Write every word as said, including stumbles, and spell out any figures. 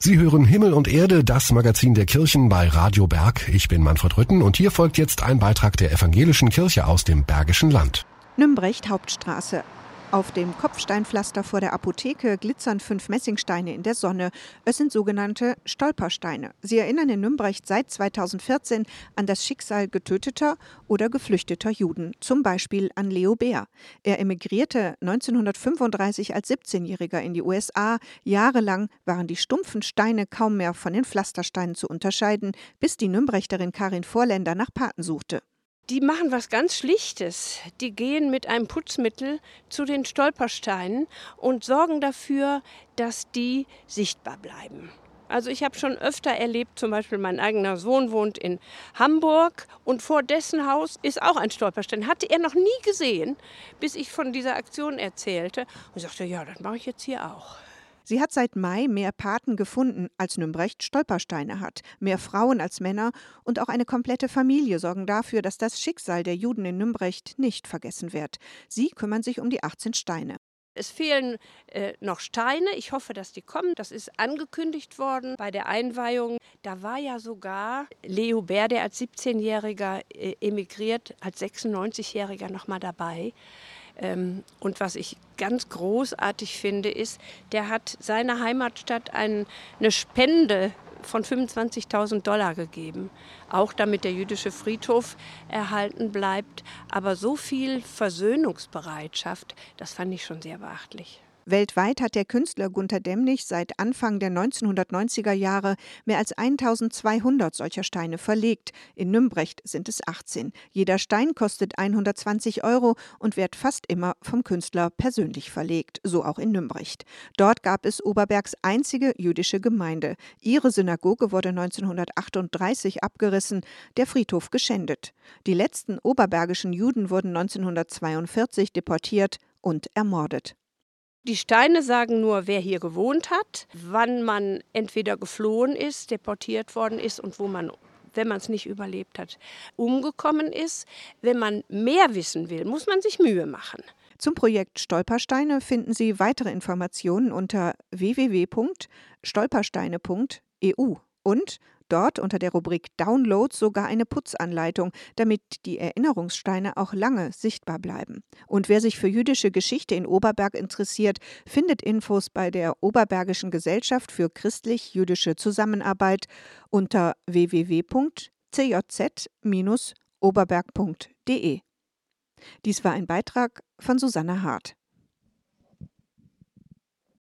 Sie hören Himmel und Erde, das Magazin der Kirchen bei Radio Berg. Ich bin Manfred Rütten und hier folgt jetzt ein Beitrag der Evangelischen Kirche aus dem Bergischen Land. Nümbrecht Hauptstraße. Auf dem Kopfsteinpflaster vor der Apotheke glitzern fünf Messingsteine in der Sonne. Es sind sogenannte Stolpersteine. Sie erinnern in Nümbrecht seit zweitausendvierzehn an das Schicksal getöteter oder geflüchteter Juden, zum Beispiel an Leo Bär. Er emigrierte neunzehnhundertfünfunddreißig als siebzehnjähriger in die U S A. Jahrelang waren die stumpfen Steine kaum mehr von den Pflastersteinen zu unterscheiden, bis die Nümbrechterin Karin Vorländer nach Paten suchte. Die machen was ganz Schlichtes. Die gehen mit einem Putzmittel zu den Stolpersteinen und sorgen dafür, dass die sichtbar bleiben. Also ich habe schon öfter erlebt, zum Beispiel mein eigener Sohn wohnt in Hamburg und vor dessen Haus ist auch ein Stolperstein. Hatte er noch nie gesehen, bis ich von dieser Aktion erzählte und sagte, ja, das mache ich jetzt hier auch. Sie hat seit Mai mehr Paten gefunden, als Nümbrecht Stolpersteine hat. Mehr Frauen als Männer und auch eine komplette Familie sorgen dafür, dass das Schicksal der Juden in Nümbrecht nicht vergessen wird. Sie kümmern sich um die achtzehn Steine. Es fehlen äh, noch Steine. Ich hoffe, dass die kommen. Das ist angekündigt worden bei der Einweihung. Da war ja sogar Leo Bär, der als siebzehnjähriger äh, emigriert, als sechsundneunzigjähriger noch mal dabei. Ähm, und was ich ganz großartig finde, ist, der hat seiner Heimatstadt ein, eine Spende von fünfundzwanzigtausend Dollar gegeben, auch damit der jüdische Friedhof erhalten bleibt. Aber so viel Versöhnungsbereitschaft, das fand ich schon sehr beachtlich. Weltweit hat der Künstler Gunter Demnig seit Anfang der neunzehnhundertneunziger Jahre mehr als eintausendzweihundert solcher Steine verlegt. In Nümbrecht sind es achtzehn. Jeder Stein kostet hundertzwanzig Euro und wird fast immer vom Künstler persönlich verlegt, so auch in Nümbrecht. Dort gab es Oberbergs einzige jüdische Gemeinde. Ihre Synagoge wurde neunzehnhundertachtunddreißig abgerissen, der Friedhof geschändet. Die letzten oberbergischen Juden wurden neunzehnhundertzweiundvierzig deportiert und ermordet. Die Steine sagen nur, wer hier gewohnt hat, wann man entweder geflohen ist, deportiert worden ist und wo man, wenn man es nicht überlebt hat, umgekommen ist. Wenn man mehr wissen will, muss man sich Mühe machen. Zum Projekt Stolpersteine finden Sie weitere Informationen unter w w w punkt stolpersteine punkt e u und dort unter der Rubrik Downloads sogar eine Putzanleitung, damit die Erinnerungssteine auch lange sichtbar bleiben. Und wer sich für jüdische Geschichte in Oberberg interessiert, findet Infos bei der Oberbergischen Gesellschaft für christlich-jüdische Zusammenarbeit unter w w w punkt c j z bindestrich oberberg punkt d e. Dies war ein Beitrag von Susanne Hart.